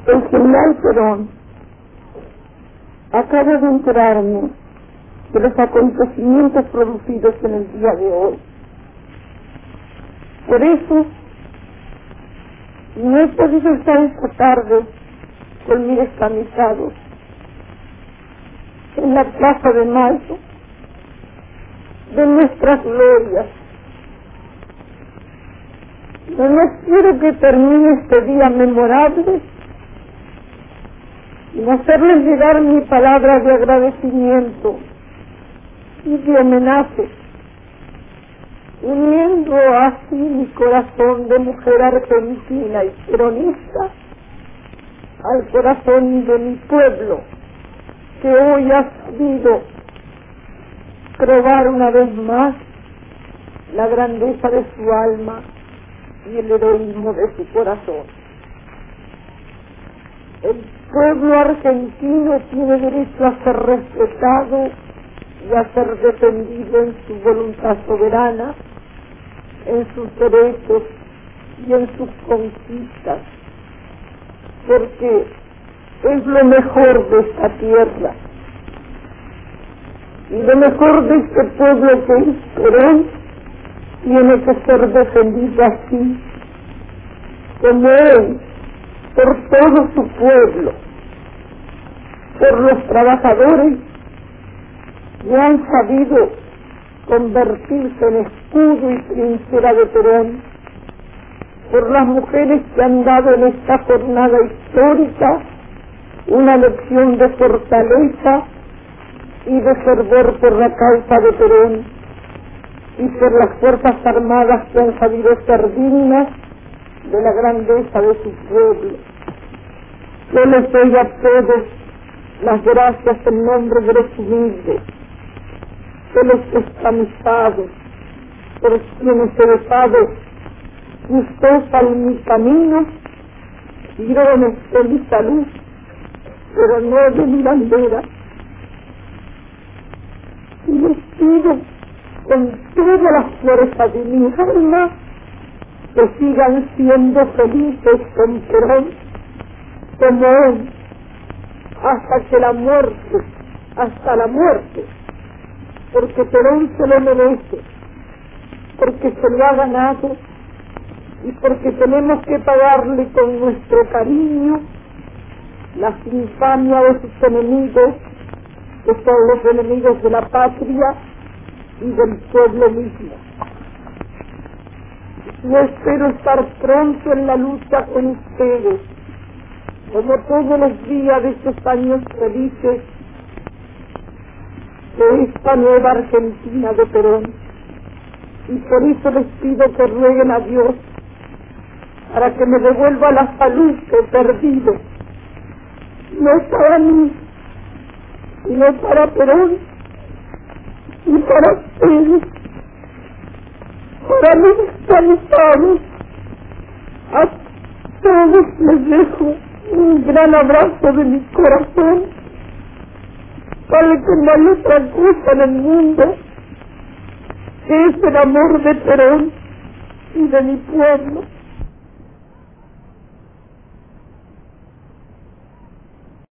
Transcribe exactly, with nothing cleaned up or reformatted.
El general Perón acaba de enterarme de los acontecimientos producidos en el día de hoy. Por eso no he podido estar esta tarde con mis descamisados en la Plaza de Mayo de nuestras glorias. No, no quiero que termine este día memorable sin hacerles llegar mi palabra de agradecimiento y de homenaje, uniendo así mi corazón de mujer argentina y peronista al corazón de mi pueblo, que hoy ha sabido probar una vez más la grandeza de su alma y el heroísmo de su corazón. El pueblo argentino tiene derecho a ser respetado y a ser defendido en su voluntad soberana, en sus derechos y en sus conquistas, porque es lo mejor de esta tierra y lo mejor de este pueblo que es Perón tiene que ser defendido así, como él, por todo su pueblo, por los trabajadores que han sabido convertirse en escudo y trinchera de Perón, por las mujeres que han dado en esta jornada histórica una lección de fortaleza y de fervor por la causa de Perón, y por las fuerzas armadas que han sabido ser dignas de la grandeza de su pueblo. Yo les doy a todos las gracias en nombre de los humildes, de los descamisados, por quienes he dejado gustosa en mi camino, tirones de mi salud, pero no de mi bandera. Y les pido con toda la fuerza de mi alma que sigan siendo felices con Perón, como él, hasta que la muerte, hasta la muerte, porque Perón se lo merece, porque se lo ha ganado y porque tenemos que pagarle con nuestro cariño las infamias de sus enemigos, que son los enemigos de la patria y del pueblo mismo. Yo espero estar pronto en la lucha con ustedes, como todos los días de estos años felices de esta nueva Argentina de Perón. Y por eso les pido que rueguen a Dios para que me devuelva la salud que he perdido, no para mí, sino para Perón y para ustedes. Para mis descansados, a todos les dejo un gran abrazo de mi corazón, para que no hay otra cosa en el mundo que es el amor de Perón y de mi pueblo.